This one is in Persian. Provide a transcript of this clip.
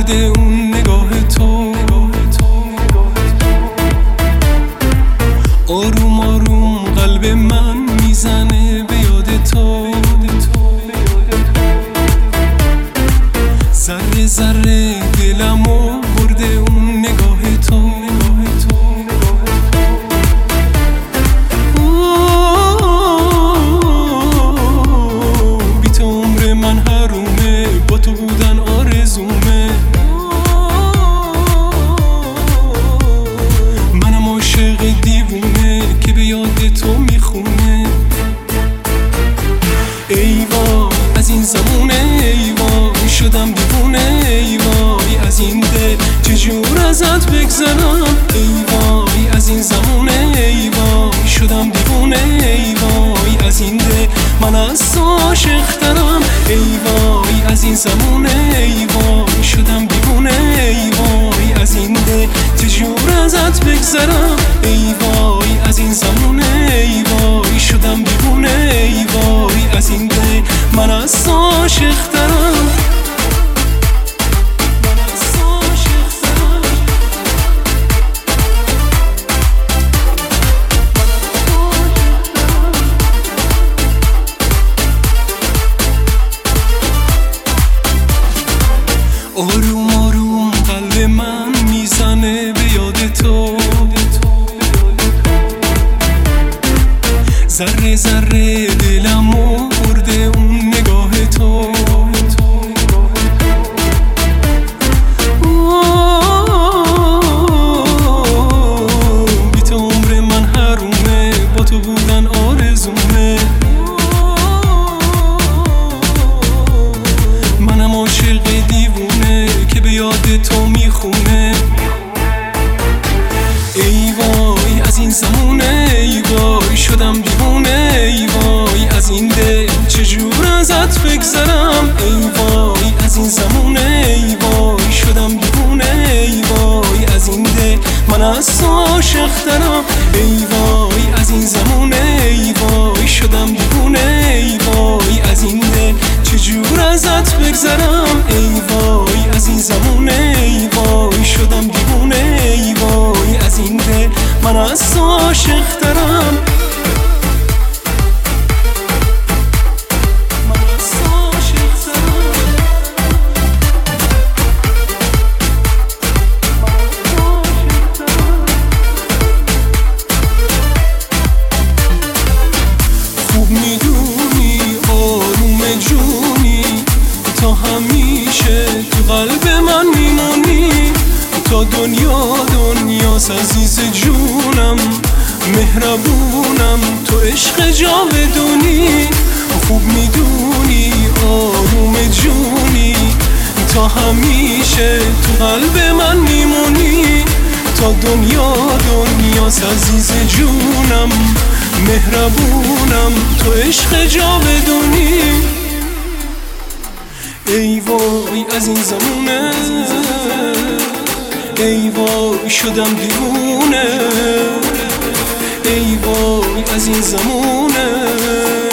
برده اون نگاه تو. آروم آروم قلب من میزنه به یاد تو. ذره ذره دلمو برده اون نگاه تو. بی تو عمر من حرومه، با تو بودن آرزومه. منم عاشق دیوونه که به یاد تو میخونه. ای وای از این زمونه، ای وای شدم دیوونه. ای وای از این دل چجور ازت بگذرم. ای وای از این زمونه، ای وای شدم دیوونه. ای وای از این دل من از تو عاشق‌ترم. ای وای از این زمونه، ای وای شدم دیوونه. ای وای از این دل چجور ازت بگذرم. ای وای از این زمونه، ای وای شدم دیوونه. ای وای از این دل من از تو عاشق‌ترم. آروم آروم قلب من میزنه به یاد تو. ذره ذره دلمو برده اون نگاه تو. بی تو عمر من حرومه، با تو بودن آرزومه. منم عاشق دیوونه که به یاد تو میخونه. ای وای از این زمونه، ای وای شدم دیوونه. ای وای از این دل چجور ازت بگذرم. ای وای از این زمونه، ای وای شدم دیوونه. ای وای از این دل من از تو عاشق‌ترم. ای وای از این زمونه، ای وای شدم دیوونه. ای وای از این دل چجور ازت بگذرم. ای وای از این زمونه، ای وای شدم دیوونه. ای وای از این دل من از تو عاشق‌ترم. خوب میدونی آروم جونی، تا همیشه تو قلب من میمونی. تا دنیاست عزیز جونم، مهربونم، تو عشق جاودونی. خوب میدونی آروم جونی، تا همیشه تو قلب من میمونی. تا دنیاست عزیز جونم، مهربونم، تو عشق جاودونی. ای وای از این زمونه، ای وای شدم دیوونه. ای وای از این زمونه.